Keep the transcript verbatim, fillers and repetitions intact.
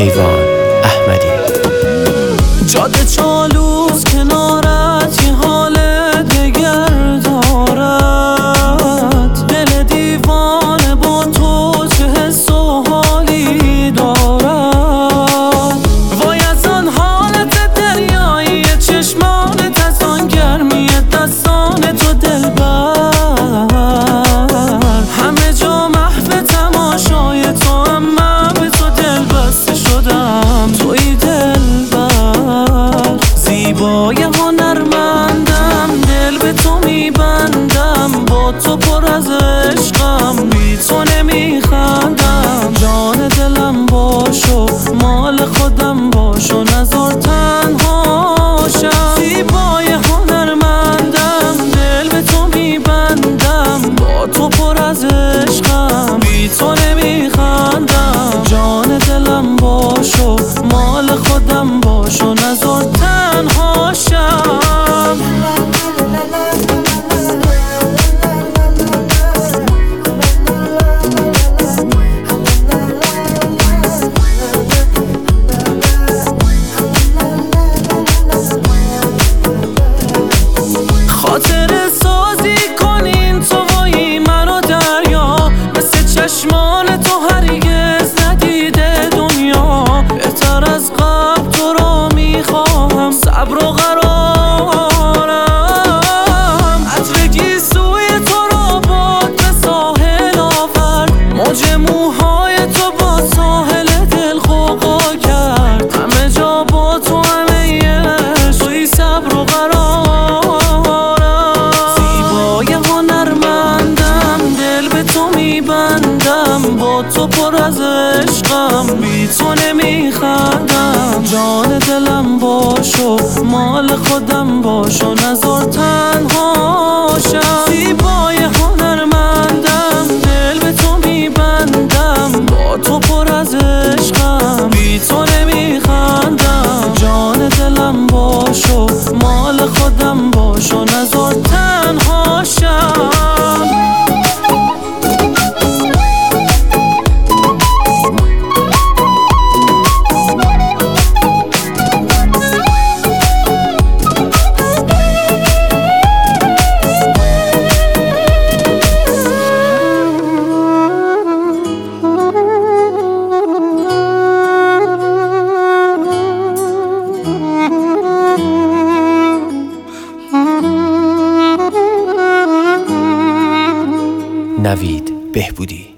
کیوان احمدی. جاده چالوس کنارت یه حال دگر دارد، دل دیوانه با تو چه حس و حالی دارد. وای از آن حالت دریایی چشمانت، از آن گرمی دستان تو دلبر، همه جا محو تماشای تو، اما به تو دل بسته شدم. توی دلبر زیبای هنرمندم، دل به تو میبندم، با تو پر از عشقم، بی تو نمیخندم. جان دلم باشو، مال خودم باشو، نذار تنها شم. زیبای هنرمندم، دل به تو میبندم، با تو پر از عشقم، بی تو نمیخندم. جان دلم باشو، مال خودم باشو، نذار تنها شم. خاطره سازی کنین تو وای منو دریا، مثل چشمان تو هرگز ندیده دنیا. بهتر از قبل تو رو میخواهم، صبر و قرارم. عطرگی سوی تو رو باد به ساحل آورد، موج موهای تو با ساحل دل خوقا کرد. همه جا با تو همه عشق، توی صبر و قرارم. زیبای هنرمندم، دل به تو میبندم، با تو پر از عشقم، بی تو نمیخندم. جان دلم باشو، مال خودم باشو، نذار تنها شم. زیبای هنرمندم، دل به تو میبندم، با تو پر از عشقم، بی تو نمیخندم. جان دلم باشو، مال خودم باشو، نذار تنها شم. نوید بهبودی.